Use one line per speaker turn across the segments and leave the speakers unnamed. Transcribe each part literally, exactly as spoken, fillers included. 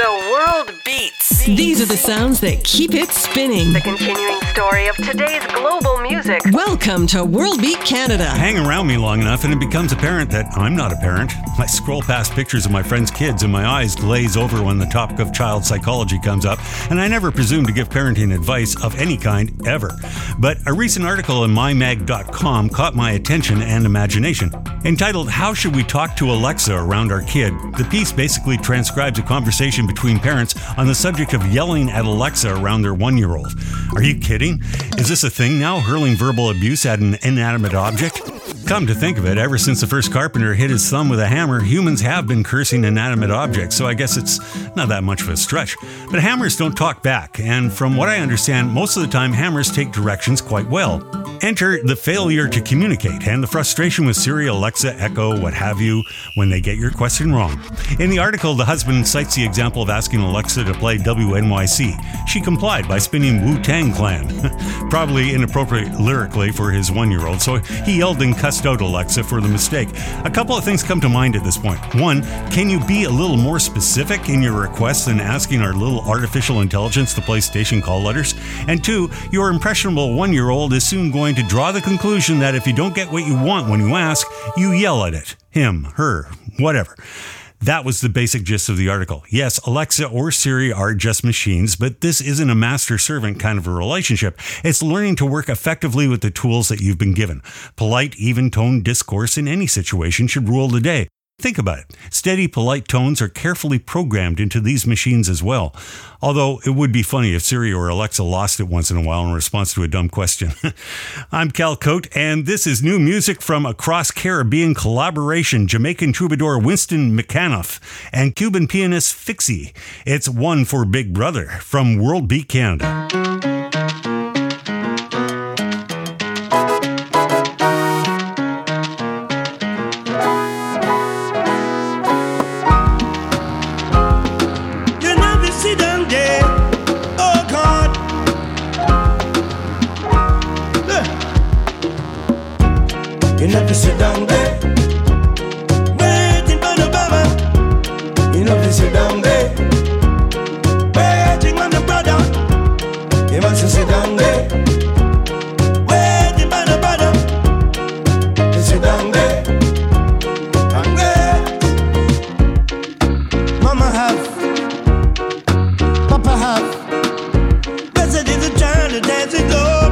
The world beats.
These are the sounds that keep it spinning.
The continuing story of today's global music.
Welcome to World Beat Canada.
Hang around me long enough and it becomes apparent that I'm not a parent. I scroll past pictures of my friends' kids and my eyes glaze over when the topic of child psychology comes up, and I never presume to give parenting advice of any kind ever. But a recent article in my mag dot com caught my attention and imagination. Entitled, "How Should We Talk to Alexa Around Our Kid?" The piece basically transcribes a conversation between parents on the subject of yelling at Alexa around their one-year-old. Are you kidding? Is this a thing now, hurling verbal abuse at an inanimate object? Come to think of it, ever since the first carpenter hit his thumb with a hammer, humans have been cursing inanimate objects, so I guess it's not that much of a stretch. But hammers don't talk back, and from what I understand, most of the time hammers take directions quite well. Enter the failure to communicate and the frustration with Siri, Alexa, Echo, what have you, when they get your question wrong. In the article, the husband cites the example of asking Alexa to play W N Y C. She complied by spinning Wu-Tang Clan. Probably inappropriate lyrically for his one-year-old, so he yelled and cussed out Alexa for the mistake. A couple of things come to mind at this point. One, can you be a little more specific in your request than asking our little artificial intelligence to play station call letters? And two, your impressionable one-year-old is soon going to draw the conclusion that if you don't get what you want when you ask, you yell at it. Him, her, whatever. That was the basic gist of the article. Yes, Alexa or Siri are just machines, but this isn't a master-servant kind of a relationship. It's learning to work effectively with the tools that you've been given. Polite, even-toned discourse in any situation should rule the day. Think about it. Steady, polite tones are carefully programmed into these machines as well. Although it would be funny if Siri or Alexa lost it once in a while in response to a dumb question. I'm Cal Cote, and this is new music from a cross-Caribbean collaboration, Jamaican troubadour Winston McAnuff and Cuban pianist Fixie. It's One for Big Brother from World Beat Canada.
You never sit down there, waiting for the mama. You never sit down there, waiting on the brother. You must sit down there, waiting for the brother. You sit down there, and wait. Mama have, Papa have. Blessed is the child that has it all.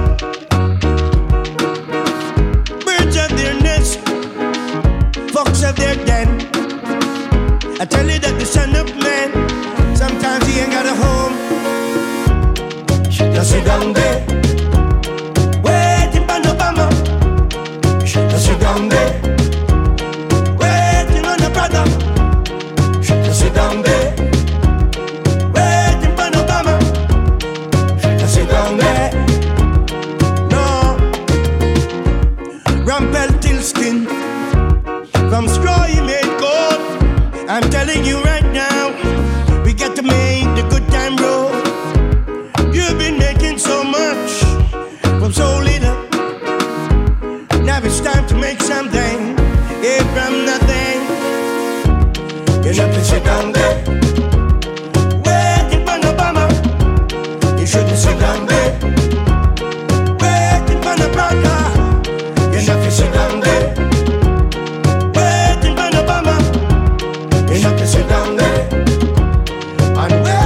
Fox of their den. I tell you that the son of man, sometimes he ain't got a home. Just sit down there, waiting for the bomber. Just sit down there, waiting on the brother. Just sit down there, waiting for the bomber. Just sit down there. No, Rampel till skin. From straw you made gold. I'm telling you right now, we got to make the good time roll. You've been making so much from so little. Now it's time to make something, yeah, from nothing. You shouldn't sit down there, waiting for the bomber. You shouldn't sit down there, waiting for the brother. You shouldn't sit down there. You have to sit down there and wait.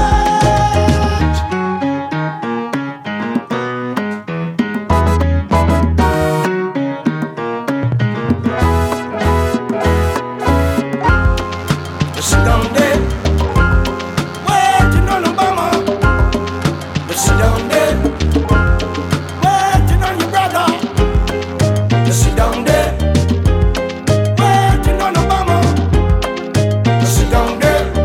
You sit down there, waiting on Obama. You sit down there, waiting on your brother. You sit down there, waiting on Obama. Sit down there,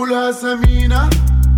بقولها سمينة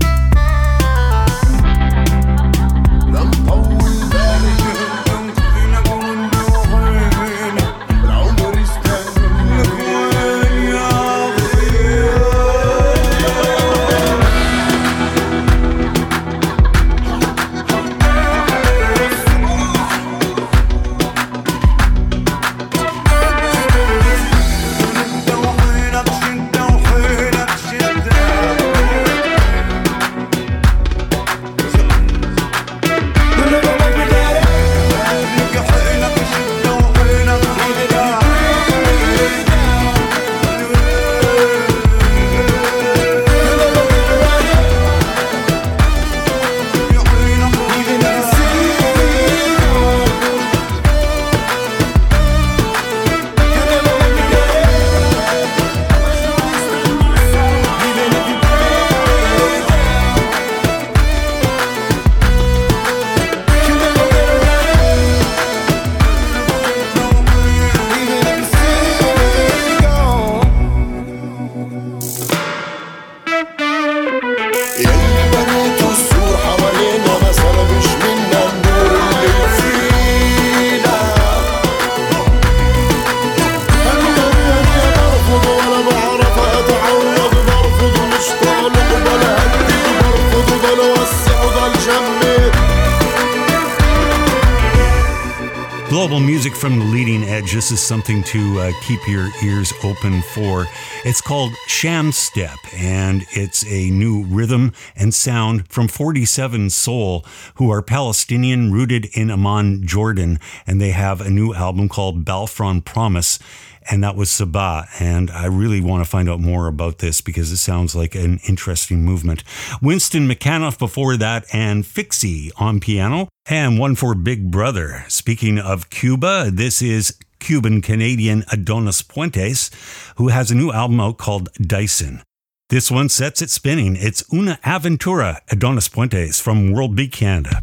Global music from the leading edge. This is something to uh, keep your ears open for. It's called Sham Step, and it's a new rhythm and sound from forty-seven Soul, who are Palestinian, rooted in Amman, Jordan, and they have a new album called Balfron Promise, and that was Sabah. And I really want to find out more about this because it sounds like an interesting movement. Winston McAnuff before that, and Fixie on piano, and one for Big Brother. Speaking of Cuba, this is Cuban-Canadian Adonis Puentes, who has a new album out called Dyson. This one sets it spinning. It's Una Aventura, Adonis Puentes from World Beat Canada.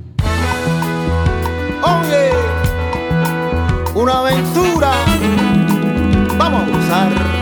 Oh yeah, una aventura. Vamos a gozar.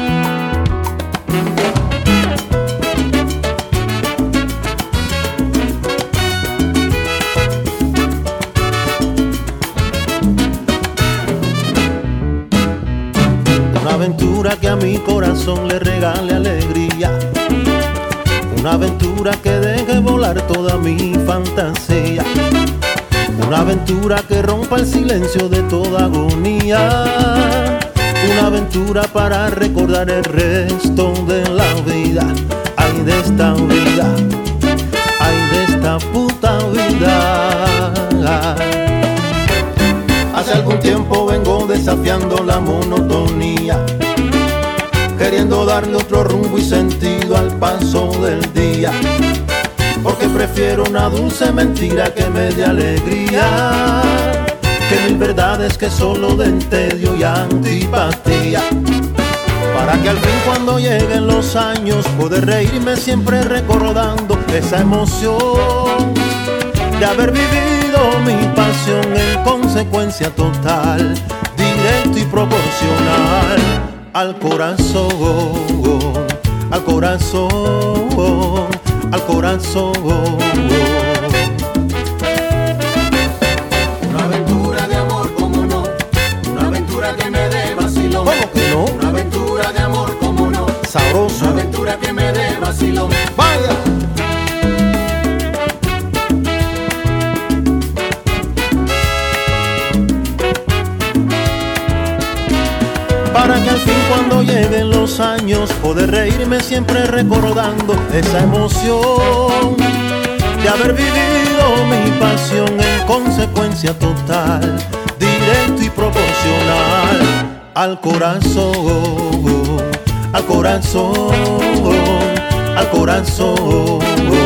Una aventura que a mi corazón le regale alegría. Una aventura que deje volar toda mi fantasía. Una aventura que rompa el silencio de toda agonía. Una aventura para recordar el resto de la vida. Ay, de esta vida, ay, de esta puta vida. Hace algún tiempo vengo desafiando la monotonía, queriendo darle otro rumbo y sentido al paso del día. Porque prefiero una dulce mentira que me dé alegría, que mil verdades que solo den tedio y antipatía. Para que al fin cuando lleguen los años poder reírme siempre recordando esa emoción de haber vivido mi pasión en consecuencia total, directo y proporcional al corazón, al corazón, al corazón.
Una aventura de amor, como no. Una aventura que me dé vacilón.
¿Cómo que no?
Una aventura de amor, como no.
Sabroso.
Una aventura que me dé vacilón.
Vaya. Para que al fin cuando lleguen los años poder reírme siempre recordando esa emoción de haber vivido mi pasión en consecuencia total, directo y proporcional al corazón, al corazón, al corazón.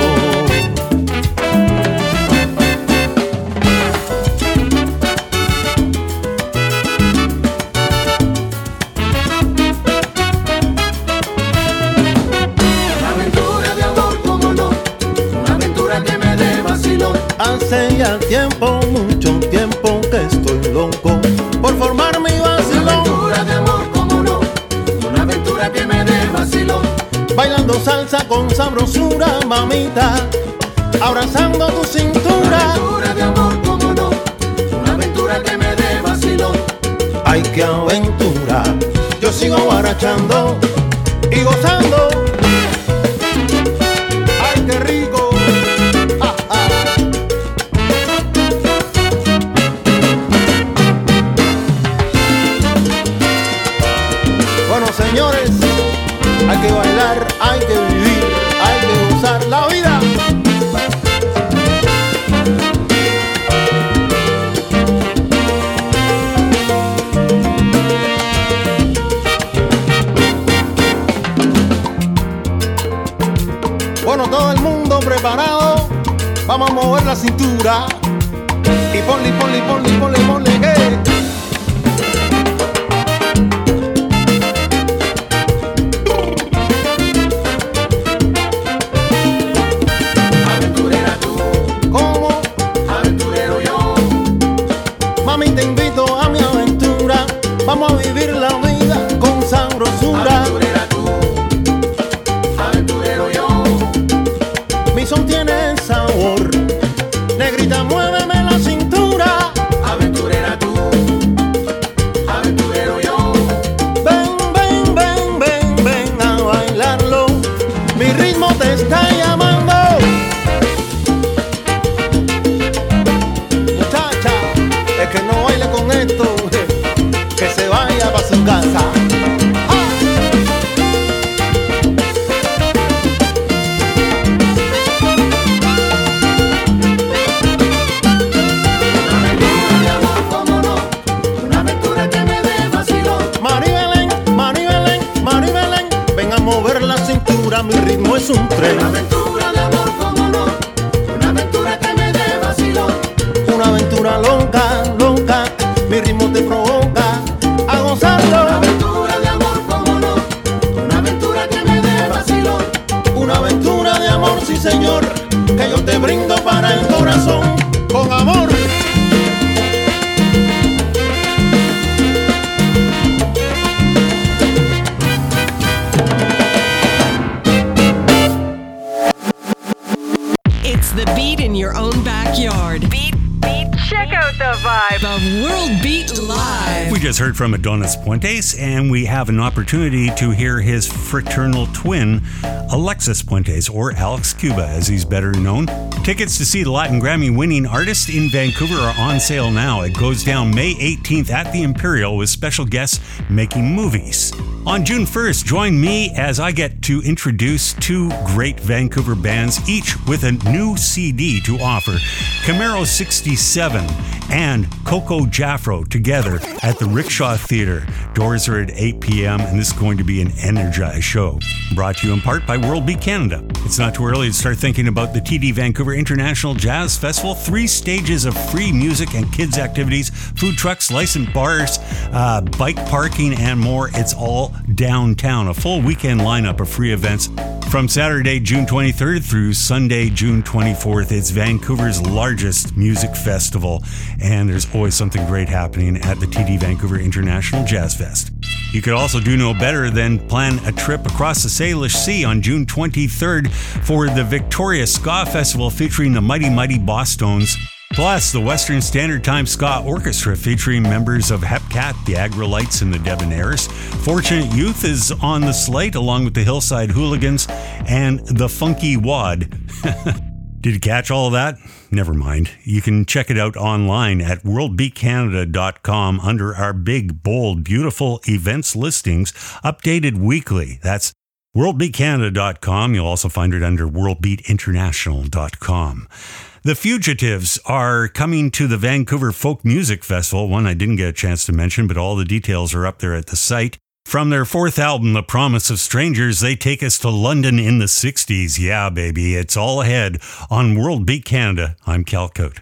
Hace ya tiempo, mucho tiempo que estoy loco por formar mi vacilón.
Una aventura de amor, como no. Una aventura que me dé vacilón.
Bailando salsa con sabrosura, mamita, abrazando tu cintura.
Una aventura de amor, como no, una aventura que me dé vacilón.
Ay, qué aventura, yo sigo guarachando y gozando. Ay, qué rico. Ah, ah. Bueno, señores, hay que bailar, hay que vivir, hay que gozar la vida. Bueno, todo el mundo preparado, vamos a mover la cintura y ponle, ponle, ponle, ponle, ponle que vamos a vivir la vida con sabrosura.
Aventurera tú, aventurero yo.
Mi son tiene sabor, negrita, muéveme la cintura.
Aventurera tú, aventurero yo.
Ven, ven, ven, ven, ven a bailarlo. Mi ritmo te está llamando. Muchacha, es que no baile con esto, que se vaya pa' su casa. ¡Ah!
Una aventura de amor, como no, una aventura que me dé vacilón.
Maribelén, Maribelén, Maribelén, ven a mover la cintura, mi ritmo es un tren.
Una aventura de amor, como no, una aventura que me dé vacilón.
Una aventura loca, loca, mi ritmo te provoca a gozarlo.
Una aventura de amor, como no, una aventura que me dé vacilón.
Una aventura de amor, sí señor, que yo te brindo para el corazón, con amor.
It's the beat in your own backyard.
Beat, beat, check out the vibe.
The World Beat Live.
We just heard from Adonis Puentes, and we have an opportunity to hear his fraternal twin, Alexis Puentes, or Alex Cuba, as he's better known. Tickets to see the Latin Grammy-winning artist in Vancouver are on sale now. It goes down May eighteenth at the Imperial with special guests making movies. On June first, join me as I get to introduce two great Vancouver bands, each with a new C D to offer. Camaro sixty-seven and Coco Jaffro together at the Rickshaw Theatre. Doors are at eight p.m. and this is going to be an energized show. Brought to you in part by World Beat Canada. It's not too early to start thinking about the T D Vancouver International Jazz Festival. Three stages of free music and kids activities, food trucks, licensed bars, uh, bike parking, and more. It's all downtown. A full weekend lineup of free events from Saturday, June twenty-third through Sunday, June twenty-fourth. It's Vancouver's largest music festival, and there's always something great happening at the T D Vancouver International Jazz Fest. You could also do no better than plan a trip across the Salish Sea on June twenty-third for the Victoria Ska Festival featuring the Mighty Mighty Bosstones. Plus, the Western Standard Time Ska Orchestra featuring members of Hepcat, the Agrolites, and the Debonaires. Fortunate Youth is on the slate along with the Hillside Hooligans and the Funky Wad. Did you catch all of that? Never mind. You can check it out online at world beat canada dot com under our big, bold, beautiful events listings, updated weekly. That's world beat canada dot com. You'll also find it under world beat international dot com. The Fugitives are coming to the Vancouver Folk Music Festival, one I didn't get a chance to mention, but all the details are up there at the site. From their fourth album, The Promise of Strangers, they take us to London in the sixties. Yeah, baby, it's all ahead on World Beat Canada. I'm Cal Cote.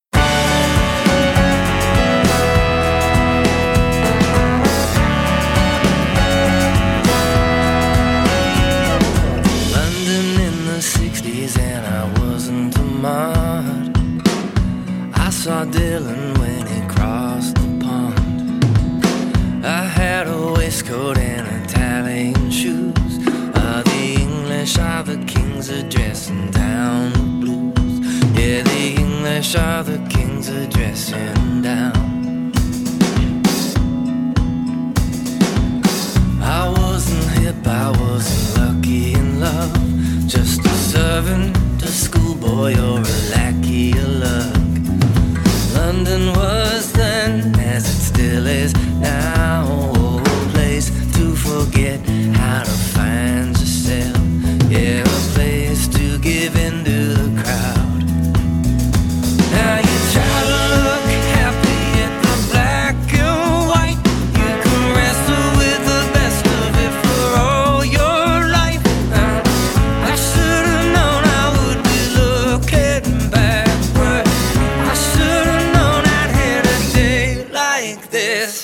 London in the sixties and I wasn't a mod. I saw Dylan when he crossed the pond. I had a waistcoat and Italian shoes. Uh, the English like this.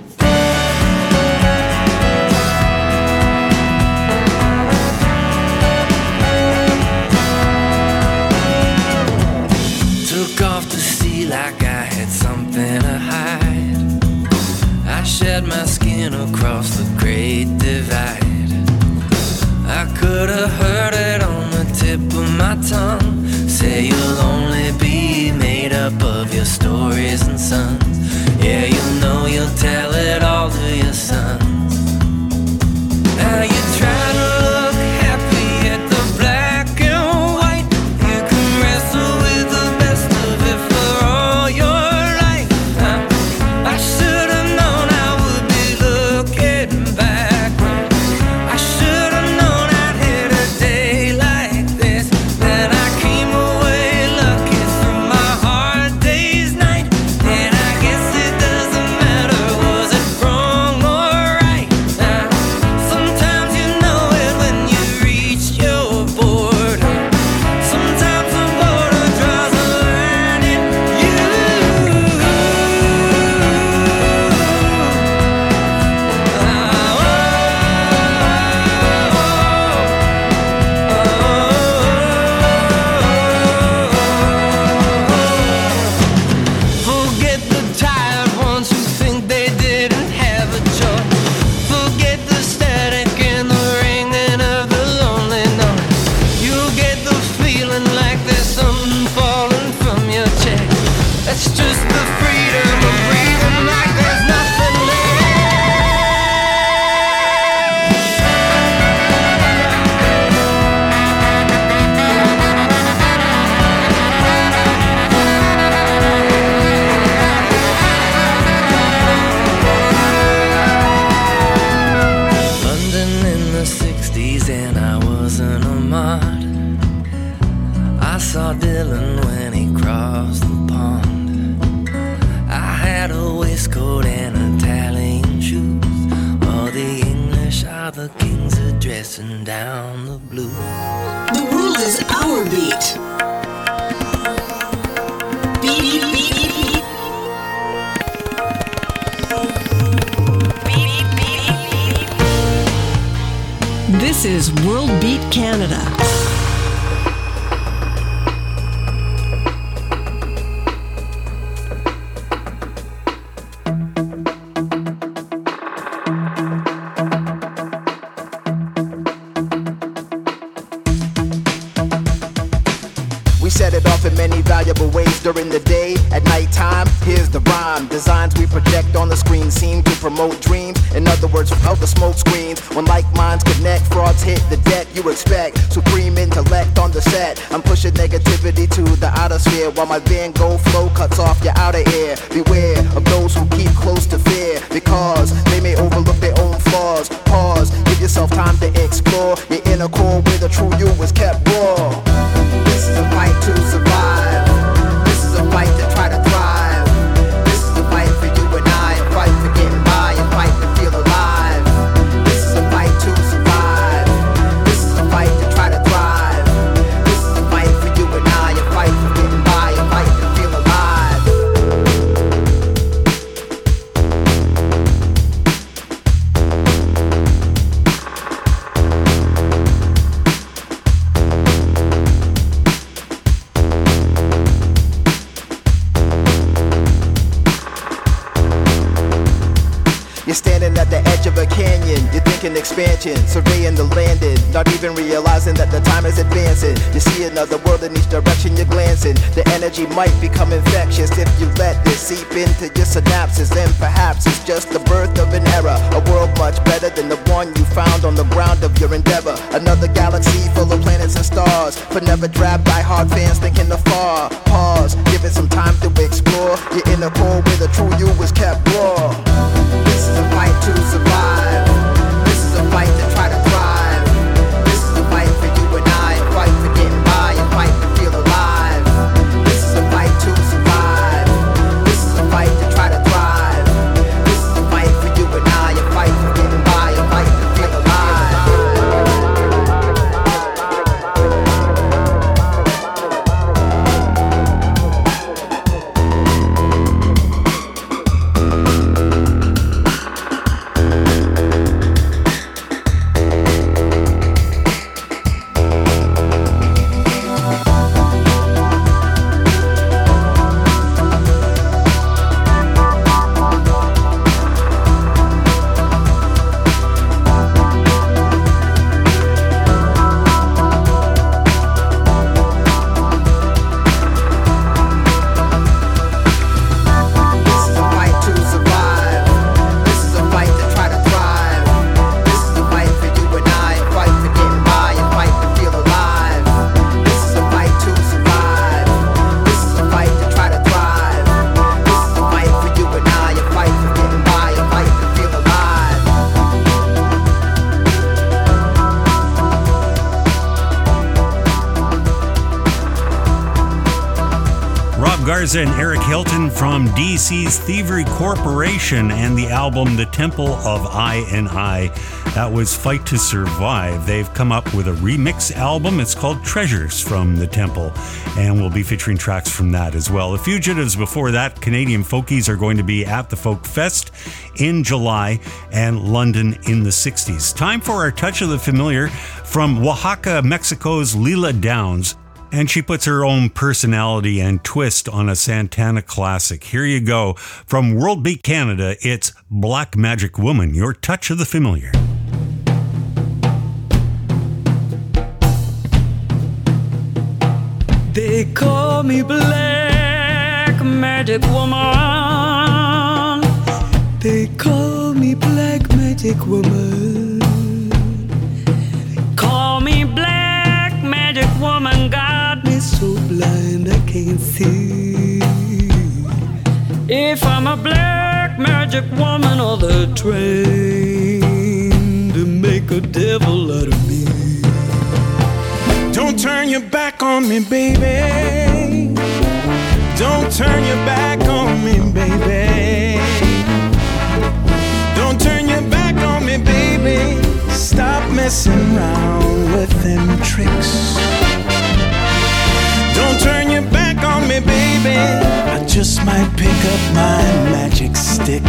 Took off to sea like I had something to hide. I shed my skin across the great divide. I could have heard it on the tip of my tongue. Say you'll only be made up of your stories and sons. Yeah, you know you'll tell it all to your sons. Now you try to look happy at the black and white. You can wrestle with the best of it for all your life. I, I should have known I would be looking back. I should have known I'd hit a day like this. Then I came away lucky through my hard day's night. And I guess it doesn't matter, was it wrong or right? Now, sometimes you know it when you reach your border. Sometimes the border draws a line in you. Forget the tired ones who think they didn't have a choice. Forget the static and the ringing of the lonely note. You'll get the feeling like there's something falling from your chest. That's just the freedom of breathing like there's nothing left. London in the sixties and I wasn't a mod. I saw Dylan when he crossed the pond. I had a waistcoat and Italian shoes. All the English are the kings addressing down the blues.
The world is our beat. Beat, beat, beat, beat, beat.
Beat, beat, beat.
This is World Beat Canada.
We set it off in many valuable ways during the day. At nighttime, here's the rhyme. Designs we project on the screen seem to promote dreams. In other words, without the smoke screens. When like minds connect, frauds hit the deck you expect. Supreme intellect on the set. I'm pushing negativity to the outer sphere, while my Van Gogh flow cuts off your outer ear. Beware of those who keep close to fear, because they may overlook their own flaws. Pause, give yourself time to explore your inner core where the true you is kept raw. This is a fight to survive. This is a fight to try to thrive. This is a fight for you and I, a fight for getting by, a fight to feel alive. This is a fight to survive. This is a fight to try to thrive. This is a fight for you and I, a fight for getting by, a fight to feel alive. You're standing at the edge of a canyon, you're thinking expansion, surveying the landing, not even realizing that the time is advancing. You see another world in each direction you're glancing. The energy might become infectious if you let this seep into your synapses. And perhaps it's just the birth of an era, a world much better than the one you found on the ground of your endeavor. Another galaxy full of planets and stars, for never drab die-hard fans thinking afar. Pause, give it some time to explore your inner core where the true you is kept raw. This is a fight to survive. This is a fight to try to thrive. This is a fight for you and I, a fight for getting by, a fight to feel alive. This is a fight to survive. This is a fight to try to thrive. This is a fight for you and I, a fight for getting by, a fight to feel alive.
Garza and Eric Hilton from D C's Thievery Corporation and the album The Temple of I and I. That was Fight to Survive. They've come up with a remix album. It's called Treasures from the Temple, and we'll be featuring tracks from that as well. The Fugitives before that, Canadian Folkies, are going to be at the Folk Fest in July and London in the sixties. Time for our Touch of the Familiar from Oaxaca, Mexico's Lila Downs. And she puts her own personality and twist on a Santana classic. Here you go. From World Beat Canada, it's Black Magic Woman, your Touch of the Familiar.
They call me Black Magic Woman. They call me Black Magic Woman. Call me Black Magic Woman. Got me so blind I can't see. If I'm a black magic woman, or the train to make a devil out of me.
Don't turn your back on me, baby. Don't turn your back on me, baby. Don't turn your back on me, baby. Stop messing around with them tricks. Don't turn your back on me, baby. I just might pick up my magic stick.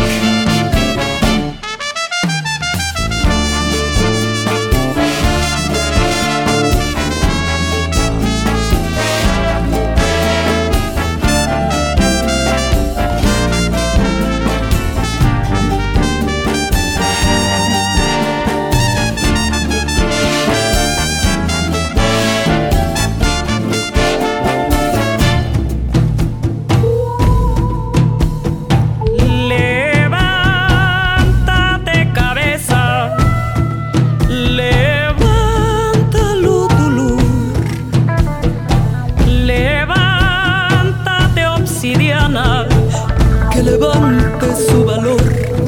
Levante su valor,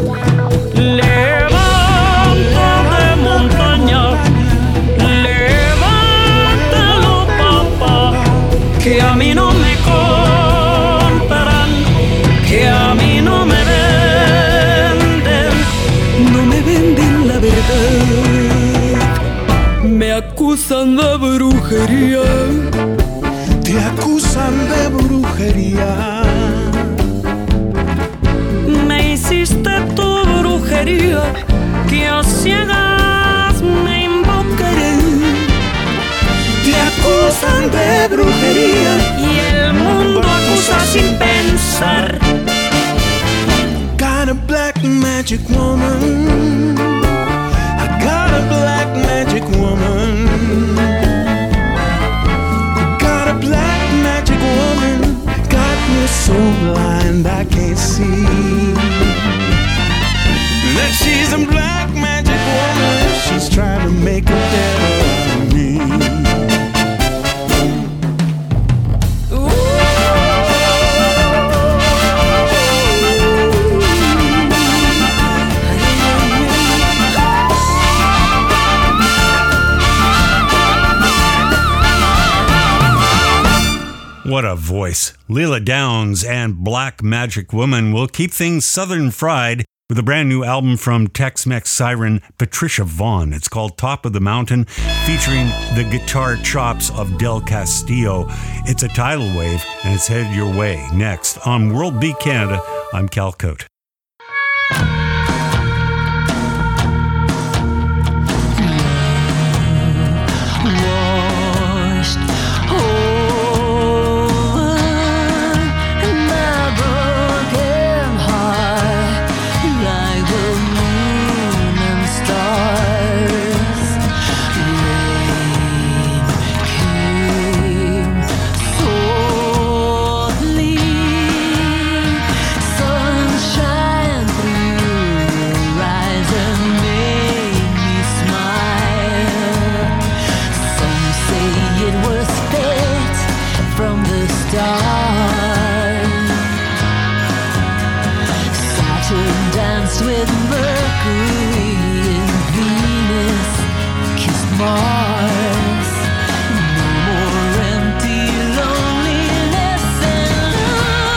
levántate montaña, levántalo papá, que a mí no me compran, que a mí no me venden, no me venden la verdad, me acusan de brujería,
te acusan de brujería.
Hiciste tu brujería, que a ciegas me invocaré.
Te acusan de brujería
y el mundo acusa sin pensar.
Got a black magic woman. I got a black magic woman. Got a black magic woman. Got me so blind I can't see that she's a black magic woman. She's trying to make a devil out of me.
What a voice. Lila Downs and Black Magic Woman will keep things southern fried with a brand new album from Tex-Mex siren Patricia Vaughn. It's called Top of the Mountain, featuring the guitar chops of Del Castillo. It's a tidal wave, and it's headed your way. Next, on World Beat Canada, I'm Cal Cote.
Mars, no more empty loneliness and love.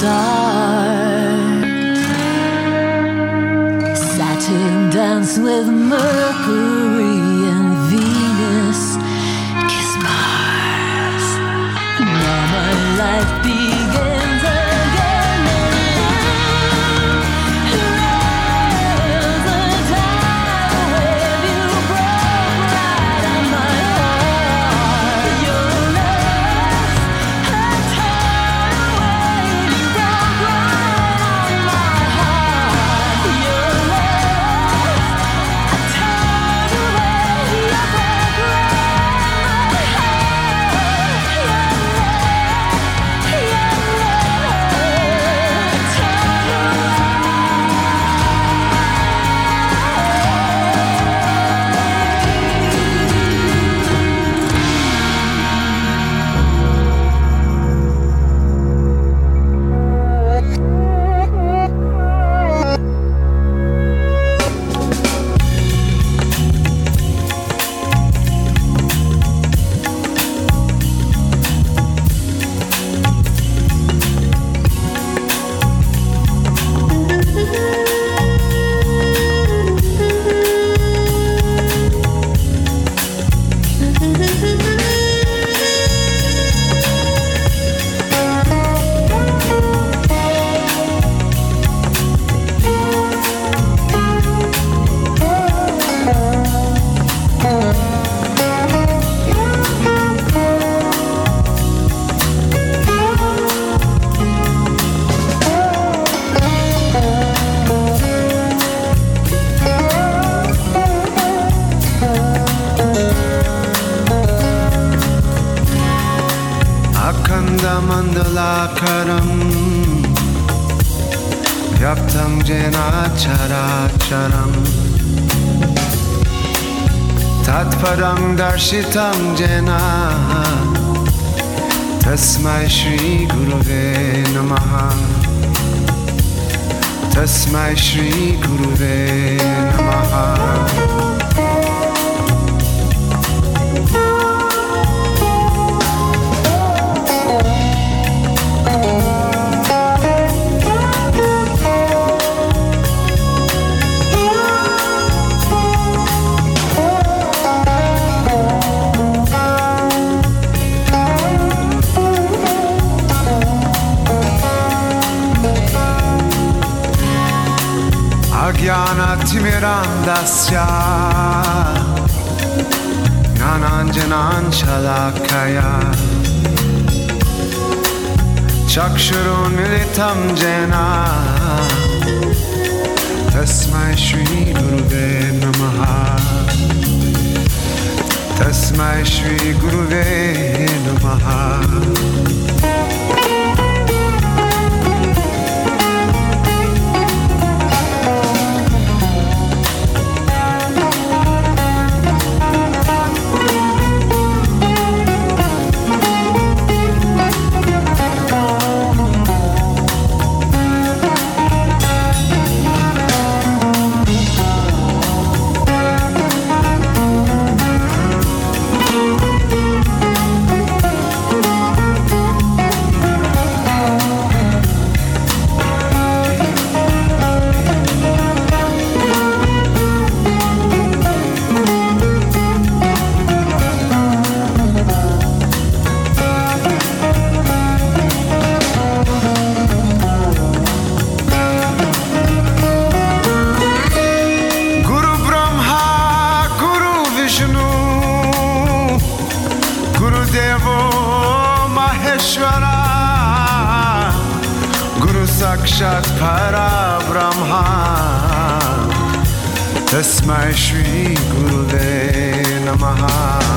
start. Saturn danced with Mercury and Venus kissed Mars. Now my life begins again. There's a tidal wave you broke right on my heart. Your love, a tidal wave you broke right on my heart. Your love, a tidal wave you broke right on my heart. Your love, your love, a tidal
Akandamandalakaram Vyaptam jena characharam Tatparam darshitam jena Tasmai Shri Guruve Namaha Tasmai Shri Guruve Namaha Ajnanatimirandasya Gnananjanan Shalakaya Chakshurun Militam Jena Tasmai Shri Guruve Namaha Tasmai Shri Guruve Namaha Sakshat Para Brahma Tasmai Shri Guruve Namaha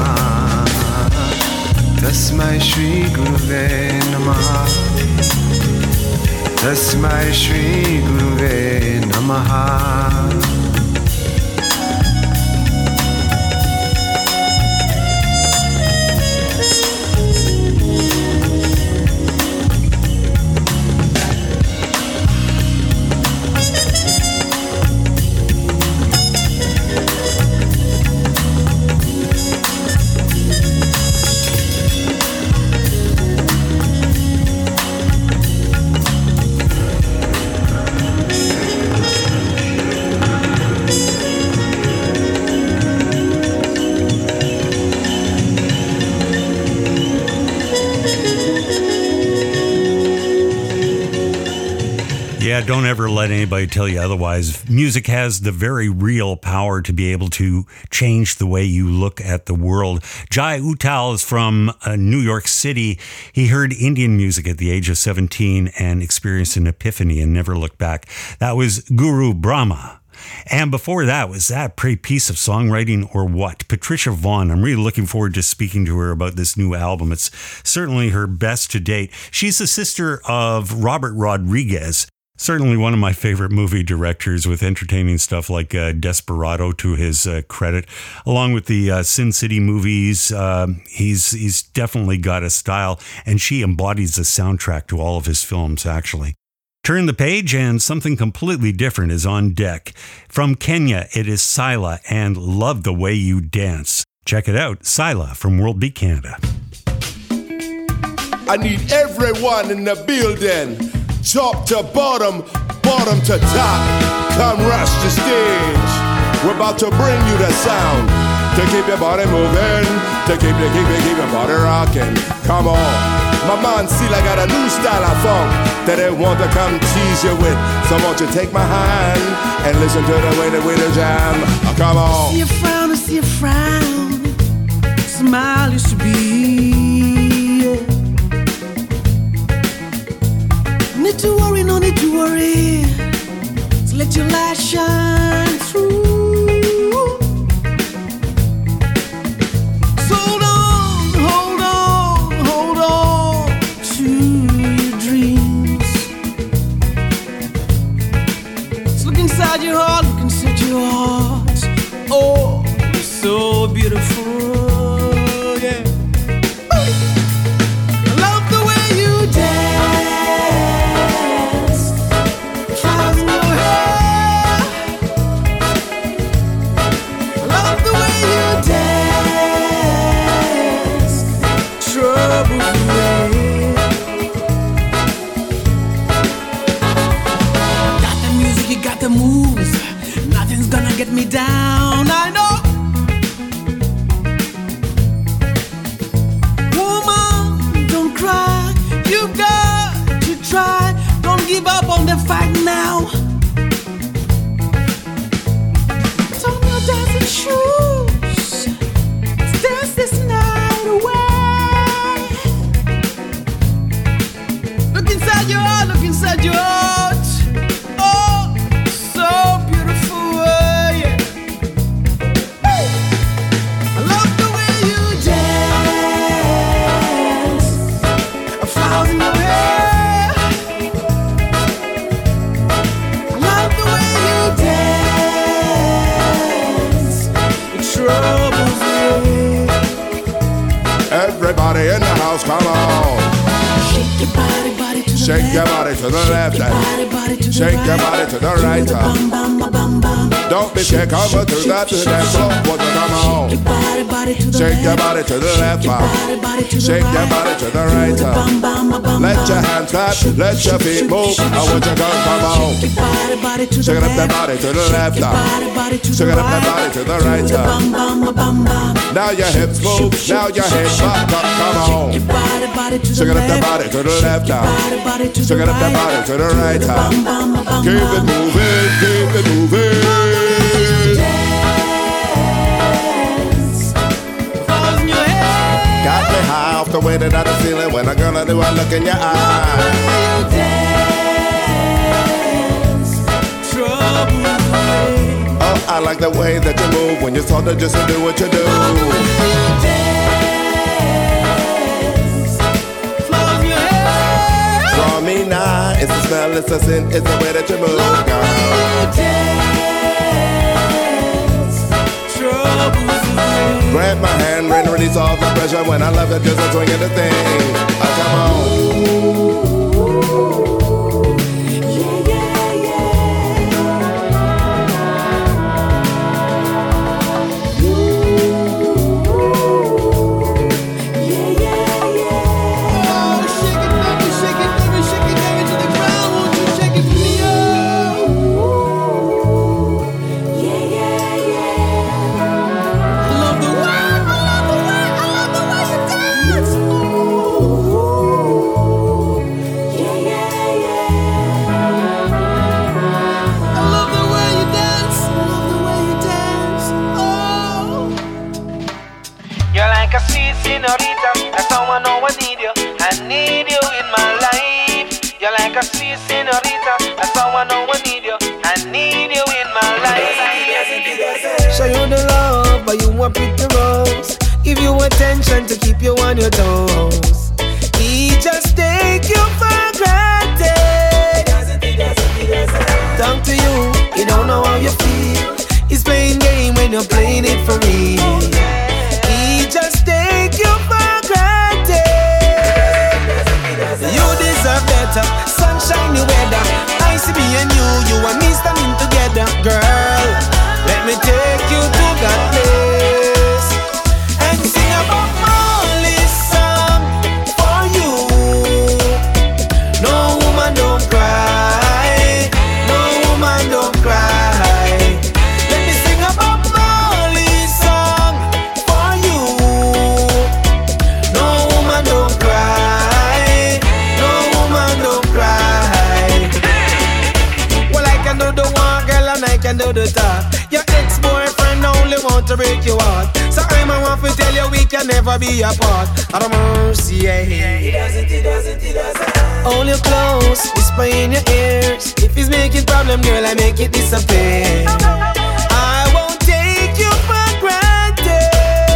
Tasmai Shri Guruve Namaha Tasmai Shri Guruve Namaha
Yeah, don't ever let anybody tell you otherwise. Music has the very real power to be able to change the way you look at the world. Jai Uttal is from uh, New York City. He heard Indian music at the age of seventeen and experienced an epiphany and never looked back. That was Guru Brahma. And before that, was that a pretty piece of songwriting or what? Patricia Vaughn. I'm really looking forward to speaking to her about this new album. It's certainly her best to date. She's the sister of Robert Rodriguez, certainly one of my favorite movie directors, with entertaining stuff like uh, Desperado to his uh, credit, along with the uh, Sin City movies. Uh, he's he's definitely got a style, and she embodies the soundtrack to all of his films, actually. Turn the page and something completely different is on deck. From Kenya, it is Sila and Love the Way You Dance. Check it out, Sila from World Beat Canada.
I need everyone in the building, top to bottom, bottom to top. Come rush the stage. We're about to bring you the sound to keep your body moving, to keep your, keep your, keep your body rocking. Come on. My man Sila got a new style of funk that they want to come tease you with. So won't you take my hand and listen to the way that we the jam. Oh, come on.
See a frown, I see a frown. Smile used to be. Yeah. Need to worry, no need to worry. So let your light shine through. So hold on, hold on, hold on to your dreams. So look inside your heart, look inside your heart. Oh, you're so beautiful. Get me down, I know. Woman, don't cry. You've got to try. Don't give up on the fight now. Put on your dancing shoes. Let's dance this night away. Look inside your heart, look inside your heart.
Everybody in the house, come on.
Shake your body, body to the
Shake
left.
your body to the left.
Shake your body, body to the
Shake
right.
your body to the right.
Bum, bum, bum, bum, bum.
Don't be scared, come to that to that floor. What the come on?
Shake your body, body to the
Shake your
left.
body to the left.
Shake your body, body to the
Shake
right.
your body to the right.
Bum, bum, bum, bum,
Let your
bum.
hands clap, let your feet move. I want you to come, come on.
Shake your body, body to the
Shake it up that
left.
body to the left.
Shake your body, body to
Shake
the
it up that
right.
body to the right.
Bum, bum, bum, bum, bum.
Now your hips move, now your head back up, come on.
Shake your body, body to the
Shake it up that
left.
body to the left.
Body, body to the
Shake it up that
right.
body to the right.
Bum, bum, bum, bum,
Keep
bum.
it moving, keep it moving. Got me high off the way that I was feeling when I'm gonna do a look in your eye. Oh, I like the way that you move when you sort of just do what you do. Draw me nigh, it's the smell, it's the scent, it's the way that you move, girl. Grab my hand and release all the pressure when I love it, just a swing of the thing. Oh, come on.
a sweet senorita, that's how I know I need you. I need you in my life. You're like a sweet senorita, that's how I know I need you. I need you in my life.
Show you the love, but you want pretty rose. Give you attention to keep you on your toes. He just take you for granted. Talk to you, he don't know how you feel. He's playing game when you're playing it for real. He just take you for granted. You deserve better, sunshiny weather. I see me and you, you and me standing together. Girl, let me take you to that place and sing about Molly's song for you. No woman don't cry, no woman don't cry. Let me sing about Molly's song for you. No woman don't cry, no woman don't cry. Well, I can do the one, girl, and I can do the talk. Your ex-boyfriend only want to break your heart, so I'm a want to tell you we can never be apart. Out of mercy, yeah. He doesn't, he doesn't, he doesn't. Hold you close, whisper in your ears. If he's making problem, girl, I make it disappear. I won't take you for granted.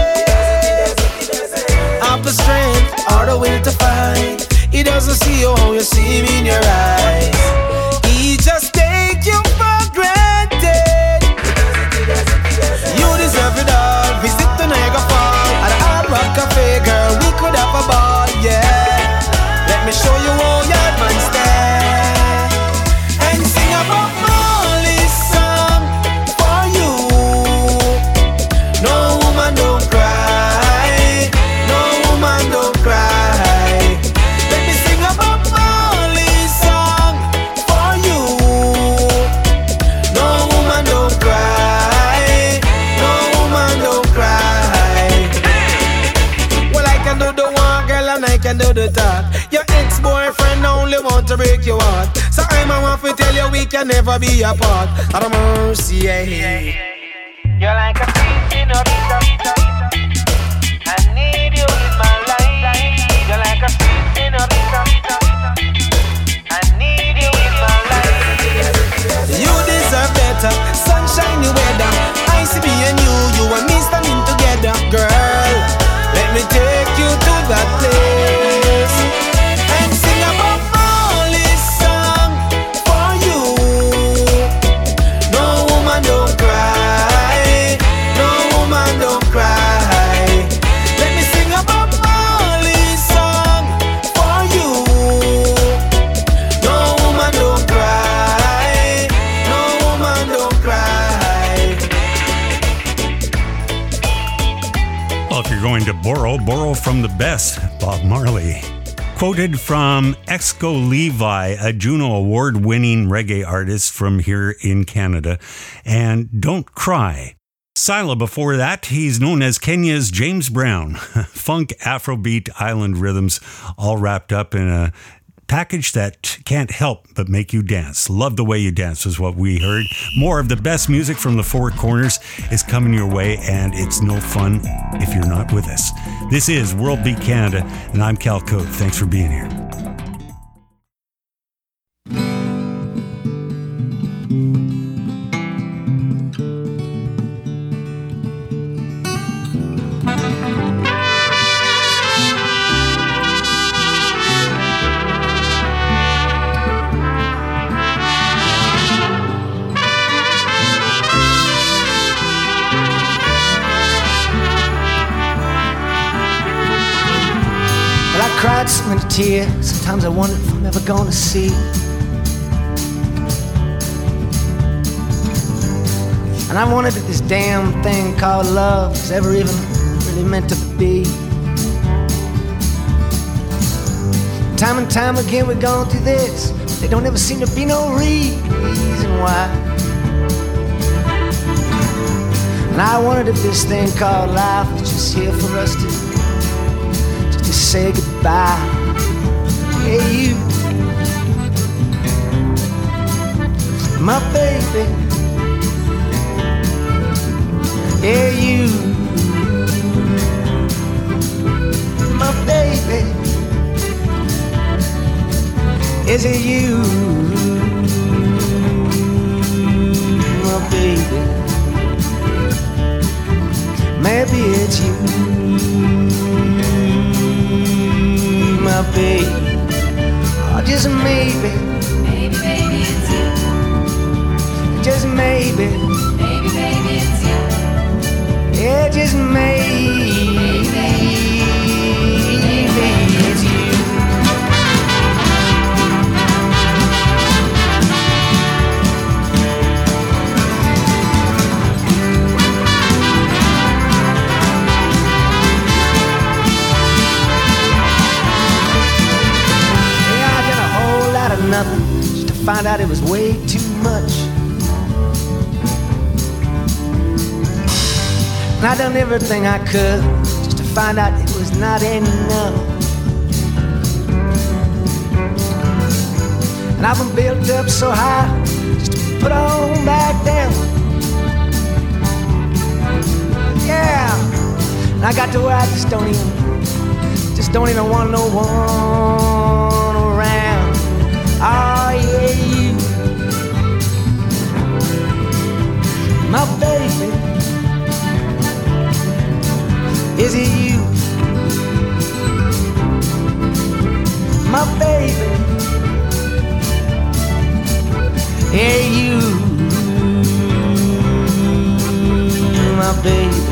Have the strength or the will to fight. He doesn't see you how you see me in your eyes. He just take you for granted. You deserve it all. Visit the Niagara Falls at a Hard Rock Cafe, girl. We could have a ball, yeah. Let me show you how your man stand and sing about Molly's song for you. No woman don't cry, no woman don't cry. Let me sing about Molly's song for you. No woman don't cry, no woman don't cry. Well, I can do the one, girl, and I can do the talk. Your ex-boyfriend only want to break your heart, so I'm a want to tell you we can never be apart. Out of mercy, yeah.
You're like a sweet senorita, I need you in my life. You're like a sweet senorita, I need you in my life.
You deserve better, sunshiny weather. I see me and you, you and me standing together. Girl, let me take you to that place and sing about Molly's song for you. No woman don't cry, no woman don't cry. Let me sing about Molly's song for you. No woman don't cry, no woman don't cry.
Well, if you're going to borrow, borrow from the best, Bob Marley. Quoted from Exco Levi, a Juno Award-winning reggae artist from here in Canada. And Don't Cry. Sila before that, he's known as Kenya's James Brown. Funk, Afrobeat, island rhythms, all wrapped up in a package that can't help but make you dance. Love the way you dance was what we heard. More of the best music from the four corners is coming your way, and it's no fun if you're not with us. This is World Beat Canada, and I'm Cal Cote. Thanks for being here.
Cried so many tears, sometimes I wonder if I'm ever gonna see. And I wondered if this damn thing called love was ever even really meant to be. Time and time again we've gone through this, there don't ever seem to be no reason why. And I wondered if this thing called life was just here for us to to say goodbye. Hey you, my baby. Hey you,
Is it you, my baby? Maybe it's you, my baby. Oh, just maybe. Maybe, baby, it's you. Just maybe. Maybe, baby, it's you. Yeah, just maybe. Maybe it's you. Nothing, just to find out it was way too much. And I done everything I could just to find out it was not enough. And I've been built up so high just to put on back down. Yeah, and I got to where I just don't even, just don't even want no one around. Oh yeah, you, my baby. Is it you, my baby? Yeah, you, my baby.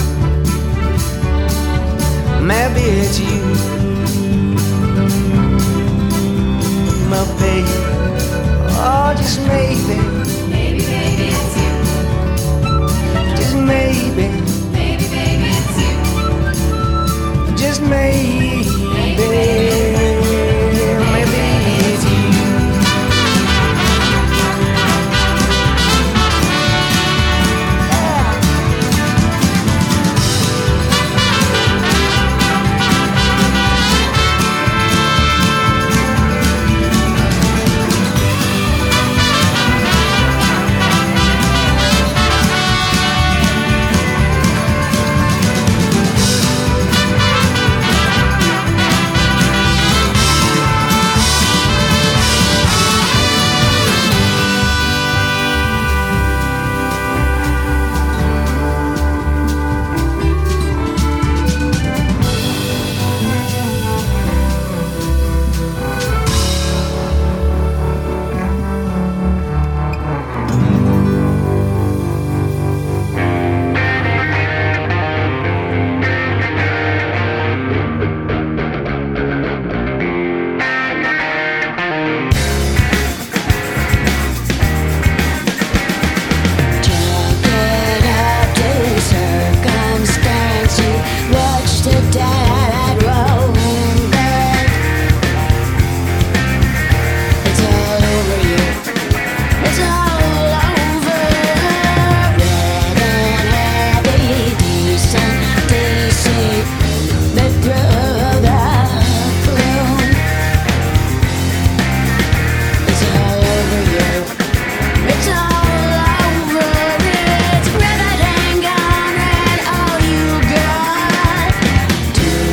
Maybe it's you, my baby. Oh, just maybe. Maybe, baby, it's you. Just maybe. Maybe, baby, it's you. Just maybe. Maybe, maybe it's you.
Do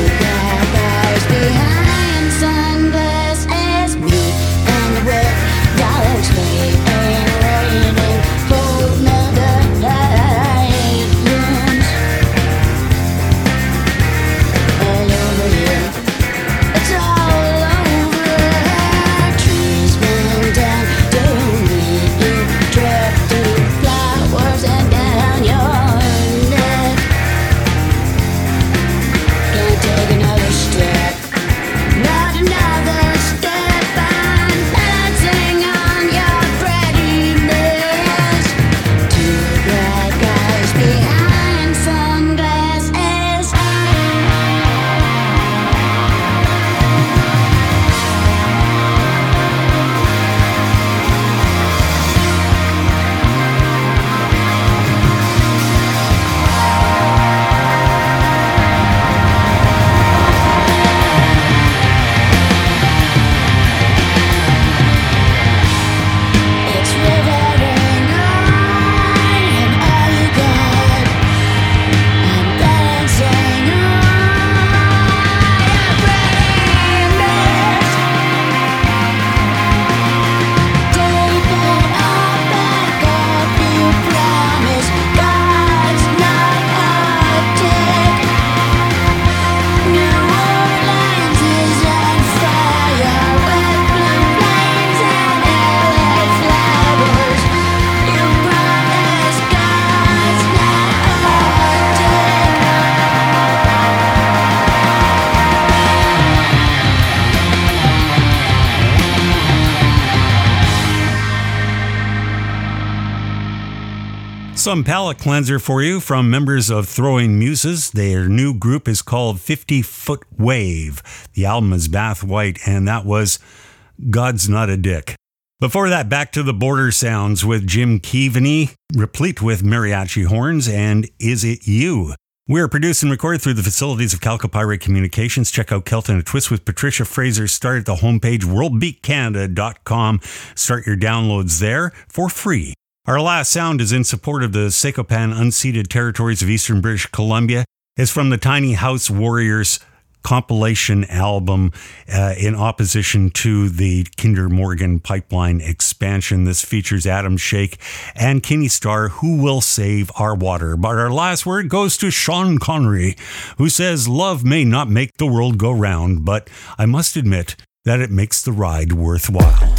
Some palate cleanser for you from members of Throwing Muses. Their new group is called fifty foot Wave. The album is Bath White, and that was God's Not a Dick. Before that, back to the Border Sounds with Jim Keaveney, replete with mariachi horns, and Is It You? We're produced and recorded through the facilities of Calcopyrate Communications. Check out Kelton a Twist with Patricia Fraser. Start at the homepage world beat canada dot com. Start your downloads there for free. Our last sound is in support of the Secopan unceded territories of eastern British Columbia. It's from the Tiny House Warriors compilation album uh, in opposition to the Kinder Morgan pipeline expansion. This features Adam Shake and Kenny Starr, Who Will Save Our Water. But our last word goes to Sean Connery, who says, love may not make the world go round, but I must admit that it makes the ride worthwhile.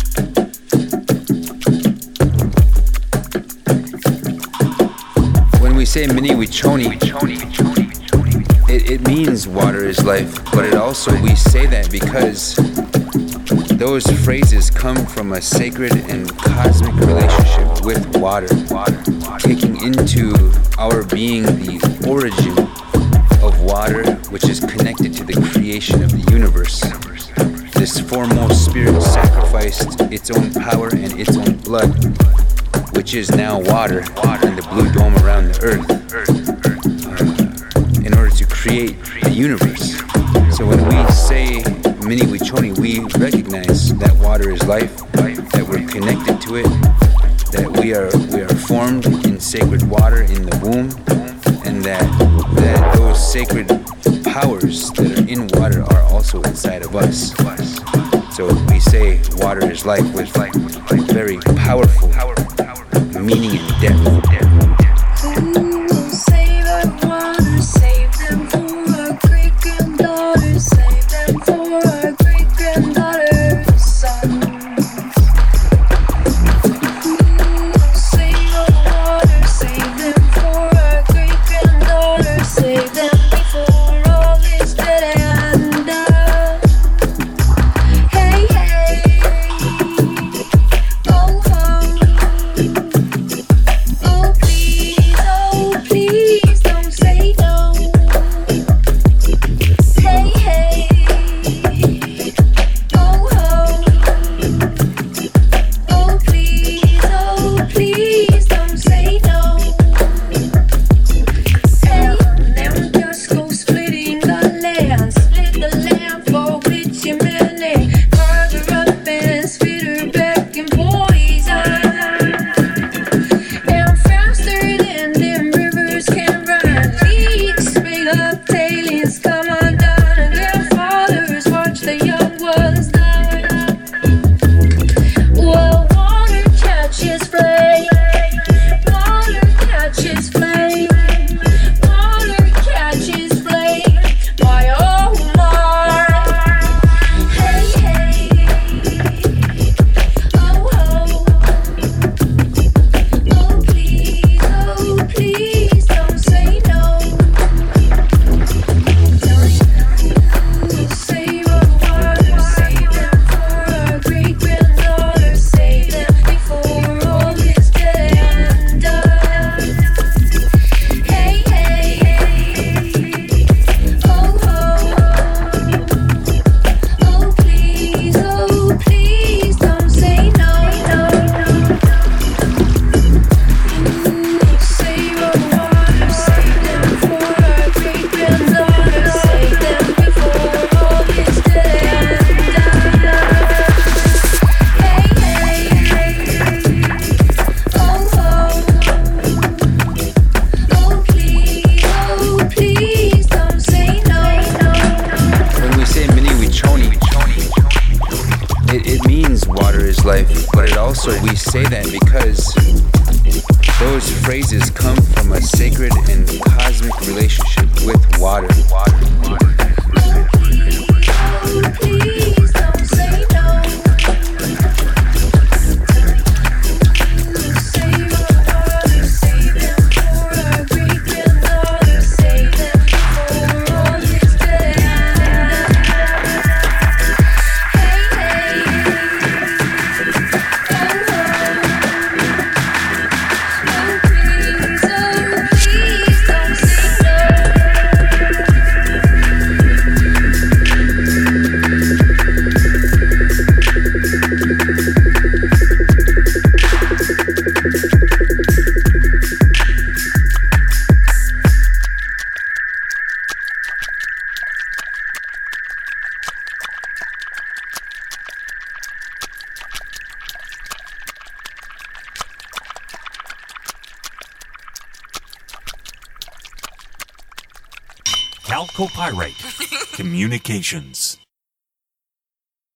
When we say mini wichoni, it, it means water is life, but it also, we say that because those phrases come from a sacred and cosmic relationship with water, taking into our being the origin of water, which is connected to the creation of the universe. This foremost spirit sacrificed its own power and its own blood, which is now water, and the blue dome around the earth, uh, in order to create the universe. So when we say Mini Wichoni, we recognize that water is life, that we're connected to it, that we are we are formed in sacred water in the womb, and that that those sacred powers that are in water are also inside of us. So we say water is life with very powerful meaning and depth.
Save our water, save them for our great granddaughters, save them for our great granddaughters' sons. Save our water, save them for our great granddaughters, save them before all is dead and done. Hey, hey, oh, oh. Oh please, oh please, don't say no. Hey, hey, oh, oh. Oh please, oh please, don't say no. Hey, them just go splitting the land, split the land for which you many. Carve her up and spit her back in poison. And faster than them rivers can run, leaks spring up, tailings come undone, and their fathers watch the young ones die. Well, water catches flame, water catches flame, water catches flame. My oh my, hey hey, oh oh. Oh please, oh please, don't say no. Save our water, save them for our great granddaughters, save them before all is dead and done. Hey hey, oh oh. Oh please, oh please, don't say no, no, no. Save our water, save them for our great granddaughters, save them before all is dead and done. Hey, hey, oh, oh. Oh please, oh please, don't say no, no.
When we say mini wichoni, it, it means water is life, but it also, we say that because those phrases come from a sacred and cosmic relationship with water.
Please don't say no. Save our water, save them for our great granddaughters, save them before all is dead and done. Hey, hey, oh, oh. Oh please,
Chalcopyrite Communications.